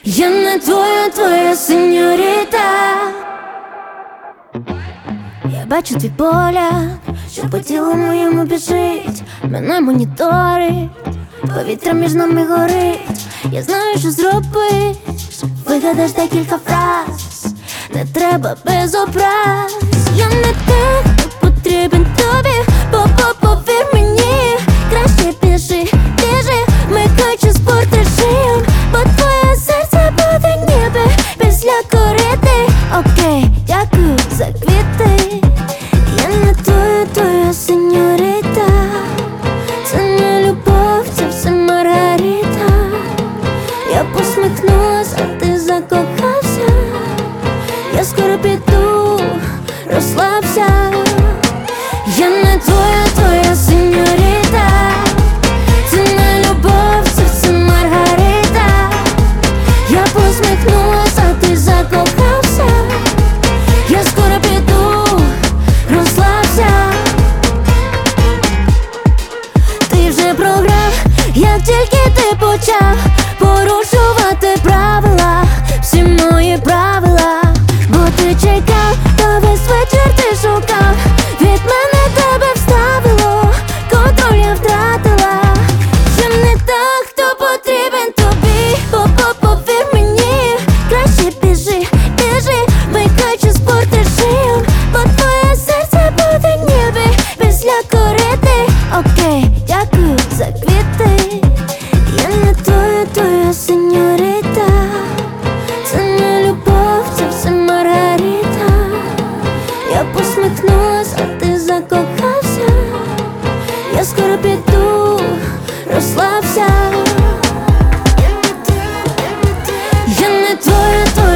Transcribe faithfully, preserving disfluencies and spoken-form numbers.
Я не твоя, твоя сеньоріта. Я бачу твій погляд, що по тілу моєму біжить, мене моніторить, повітря між нами горить. Я знаю, що зробиш, вигадаєш декілька фраз, не треба без образ. Я не так, хто потрібен тобі, бо-бо-повір мені. Краще біжи, біжи, вмикаючи спорт-режим, бо твоє серце буде ніби після корити. Окей, дякую за квіти. Я не твоя, твоя сеньоріта. Це не любов, це все Маргарита. Я посміхнулась, а ти закохався. Я скоро піду, розслабся. Я не твоя, твоя сеньоріта. Це не любов, це все Маргарита. Я посміхнулась, а ти закохався. Я скоро піду, розслабся. Ти вже програв, як тільки ти почав порушувати правила, всі мої правила. Бо ти чекав, та весь вечір ти шукав, від мене тебе вставило, контроль я втратила. Я не так, хто потрібен тобі, бо-бо-повір мені. Краще біжи, біжи, вмикаючи спорт-режим, бо твоє серце буде ніби після корити. Окей, дякую за квіти. Я не твоя, твоя сеньоріта. Це не любов, це все Маргарита. Я посміхнулась, а ти закохався. Я скоро піду, розслабся. Я не твоя, твоя